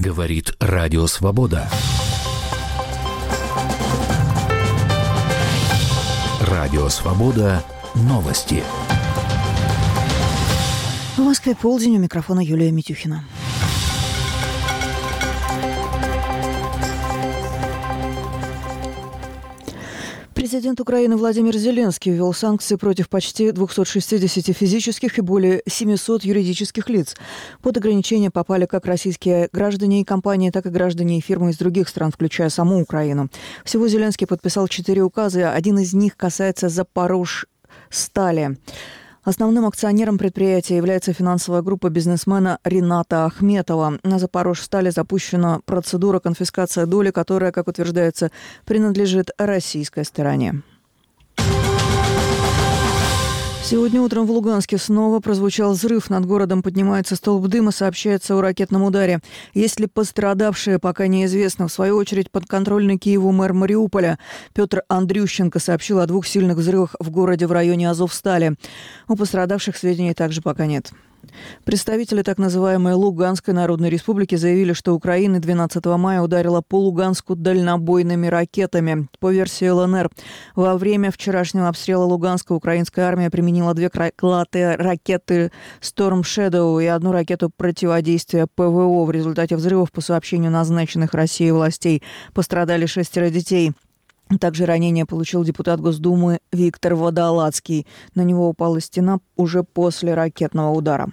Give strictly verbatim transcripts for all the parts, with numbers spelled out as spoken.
Говорит Радио Свобода. Радио Свобода. Новости. В Москве полдень, у микрофона Юлия Митюхина. Президент Украины Владимир Зеленский ввел санкции против почти двухсот шестидесяти физических и более семисот юридических лиц. Под ограничения попали как российские граждане и компании, так и граждане и фирмы из других стран, включая саму Украину. Всего Зеленский подписал четыре указа. Один из них касается Запорожстали. Основным акционером предприятия является финансовая группа бизнесмена Рината Ахметова. На Запорожстали запущена процедура конфискации доли, которая, как утверждается, принадлежит российской стороне. Сегодня утром в Луганске снова прозвучал взрыв. Над городом поднимается столб дыма, сообщается о ракетном ударе. Есть ли пострадавшие, пока неизвестно. В свою очередь, подконтрольный Киеву мэр Мариуполя Петр Андрющенко сообщил о двух сильных взрывах в городе в районе Азовстали. У пострадавших сведений также пока нет. Представители так называемой Луганской Народной Республики заявили, что Украина двенадцатого мая ударила по Луганску дальнобойными ракетами. По версии эл эн эр, во время вчерашнего обстрела Луганска украинская армия применила две крылатые ракеты Storm Shadow и одну ракету противодействия пэ вэ о. В результате взрывов, по сообщению назначенных Россией властей, пострадали шестеро детей. Также ранение получил депутат Госдумы Виктор Водолацкий. На него упала стена уже после ракетного удара.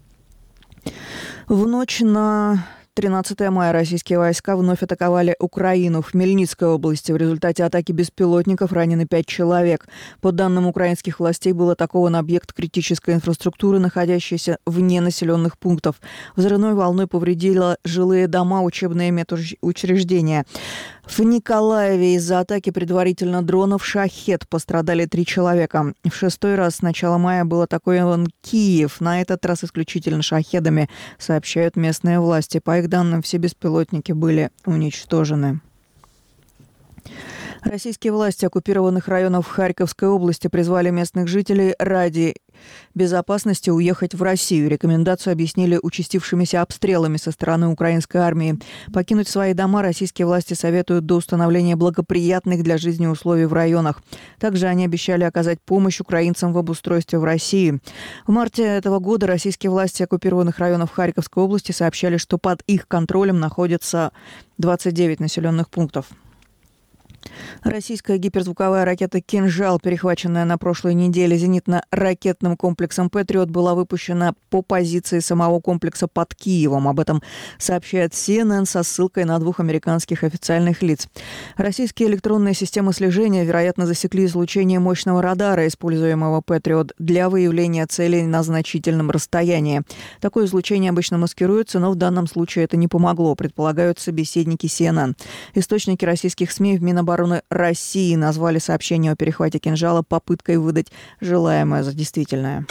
В ночь на тринадцатое мая российские войска вновь атаковали Украину. В Хмельницкой области в результате атаки беспилотников ранены пять человек. По данным украинских властей, был атакован объект критической инфраструктуры, находящийся вне населенных пунктов. Взрывной волной повредило жилые дома, учебные медучреждения. В Николаеве из-за атаки предварительно дронов «Шахед» пострадали три человека. В шестой раз с начала мая был атакован Киев, на этот раз исключительно «Шахедами», сообщают местные власти. По их данным, все беспилотники были уничтожены. Российские власти оккупированных районов Харьковской области призвали местных жителей ради безопасности уехать в Россию. Рекомендацию объяснили участившимися обстрелами со стороны украинской армии. Покинуть свои дома российские власти советуют до установления благоприятных для жизни условий в районах. Также они обещали оказать помощь украинцам в обустройстве в России. В марте этого года российские власти оккупированных районов Харьковской области сообщали, что под их контролем находятся двадцать девять населенных пунктов. Российская гиперзвуковая ракета «Кинжал», перехваченная на прошлой неделе зенитно-ракетным комплексом «Патриот», была выпущена по позиции самого комплекса под Киевом. Об этом сообщает си эн эн со ссылкой на двух американских официальных лиц. Российские электронные системы слежения, вероятно, засекли излучение мощного радара, используемого «Патриот», для выявления целей на значительном расстоянии. Такое излучение обычно маскируется, но в данном случае это не помогло, предполагают собеседники си эн эн. Источники российских СМИ в Минобороны России назвали сообщение о перехвате «Кинжала» попыткой выдать желаемое за действительное.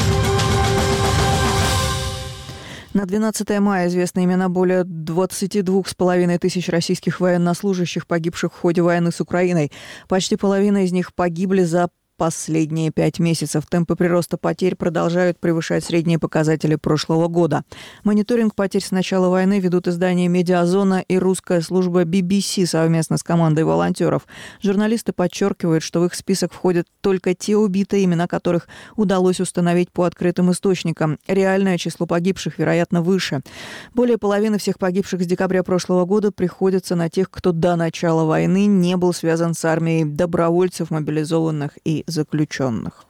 На двенадцатое мая известны имена более двадцати двух с половиной тысяч российских военнослужащих, погибших в ходе войны с Украиной. Почти половина из них погибли за последние пять месяцев. Темпы прироста потерь продолжают превышать средние показатели прошлого года. Мониторинг потерь с начала войны ведут издания «Медиазона» и русская служба би би си совместно с командой волонтеров. Журналисты подчеркивают, что в их список входят только те убитые, имена которых удалось установить по открытым источникам. Реальное число погибших, вероятно, выше. Более половины всех погибших с декабря прошлого года приходится на тех, кто до начала войны не был связан с армией, добровольцев, мобилизованных и заключенных.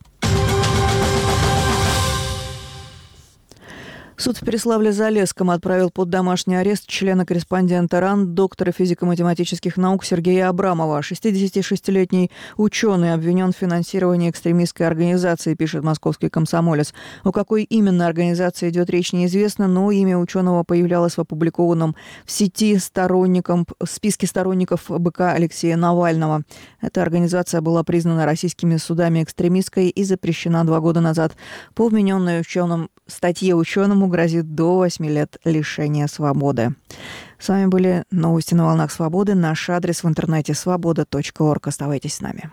Суд в Переславле-Залесском отправил под домашний арест члена-корреспондента РАН, доктора физико-математических наук Сергея Абрамова. шестидесятишестилетний ученый обвинен в финансировании экстремистской организации, пишет московский «Комсомолец». О какой именно организации идет речь, неизвестно, но имя ученого появлялось в опубликованном в сети сторонникам, в списке сторонников БК Алексея Навального. Эта организация была признана российскими судами экстремистской и запрещена два года назад. По вмененной ученым статье ученому грозит до восьми лет лишения свободы. С вами были новости на волнах свободы. Наш адрес в интернете свобода точка орг. Оставайтесь с нами.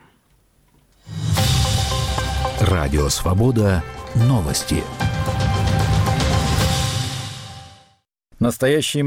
Радио Свобода. Новости. Настоящие